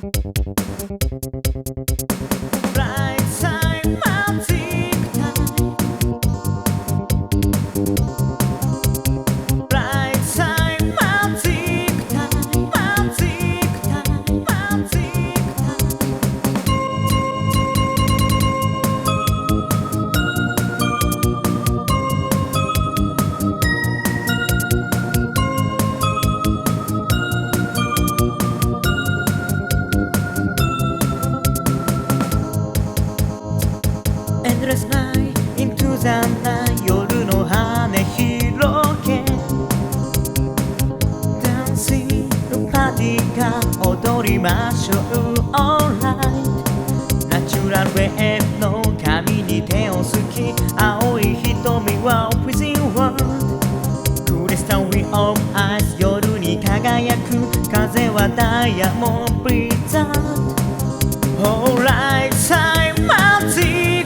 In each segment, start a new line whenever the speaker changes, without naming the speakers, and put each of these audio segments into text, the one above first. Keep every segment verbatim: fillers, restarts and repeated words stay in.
Right side magic time. Right side magic time. Magic time. Magic time. Endless night into the night 夜の羽広げ Dancing のパーティーが踊りましょう Alright ナチュラルウェーブの髪に手をすき青い瞳は Freezing World クリスタル of Ice 夜に輝く風はダイヤモンドブリザード Alright side magic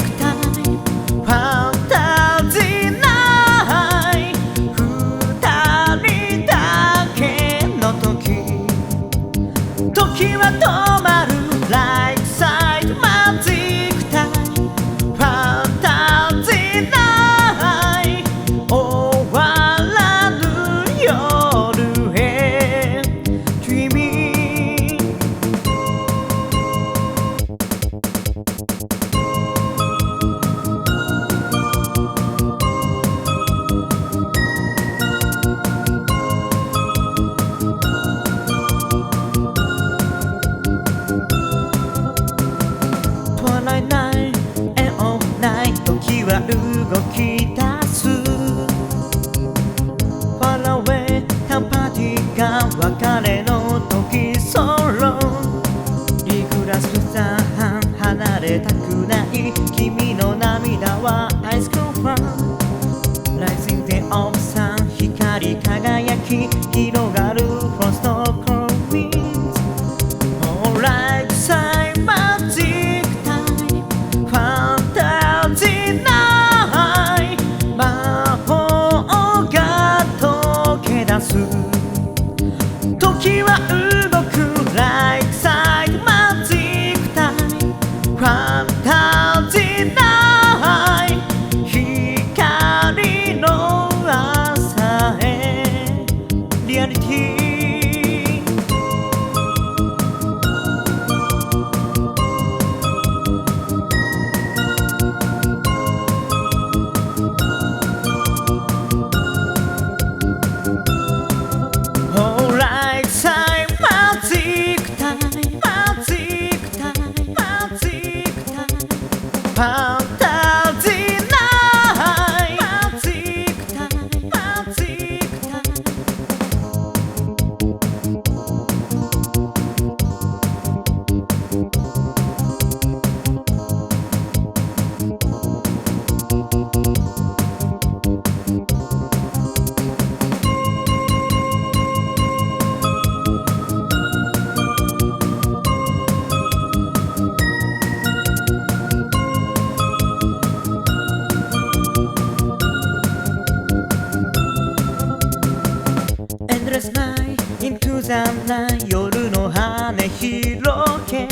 時は止まる Like side magic time Fantasy night 終わらぬ夜へ君時は動き出す Far away カンパティが別れの時ソロリグラスさん離れたくない君の涙はアイスクファン Rising the of sun 光り輝き広がるフロストコーウィンズ Alright side magic time Fantasy night 魔法が溶け出す時は動く Like side magic time Fantasy night 光の朝へリアリティAlright side magic time Magic time Magic time Fantasy night Magic time Magic time Endless night into the night 夜の羽広げ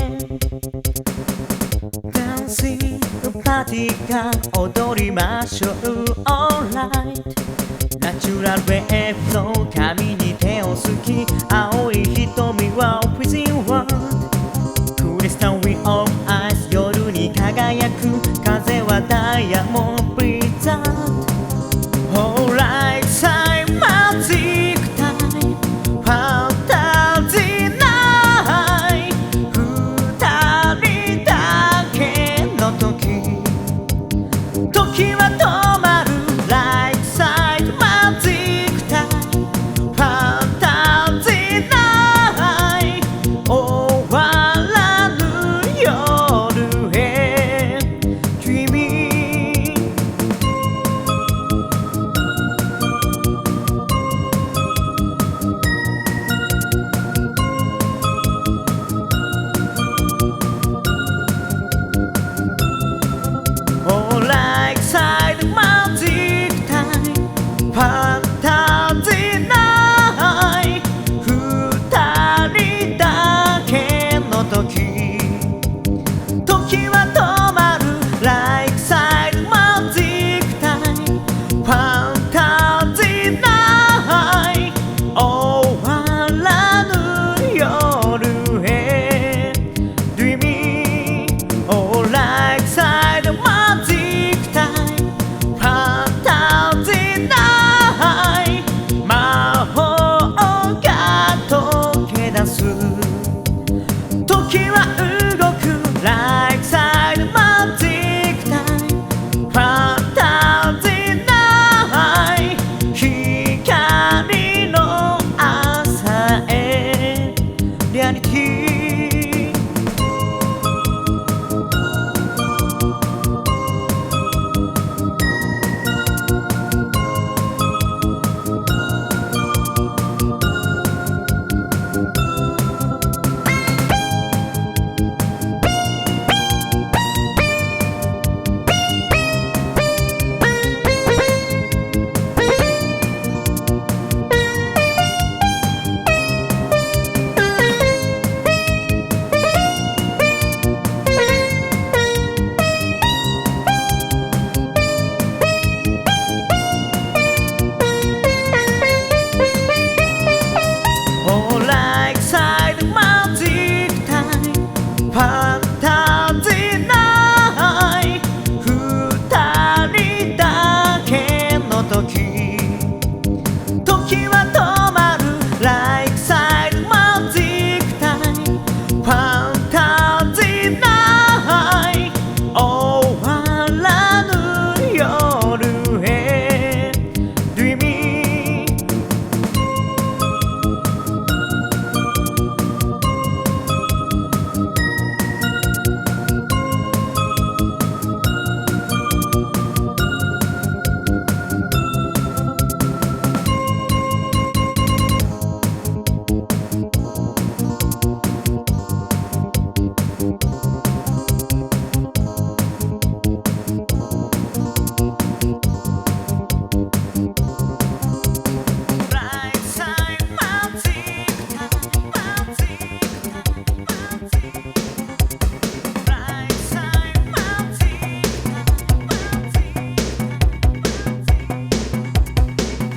Dancing パーティーが踊りましょう Alright ナチュラルウェーブの髪に手をすき青い瞳は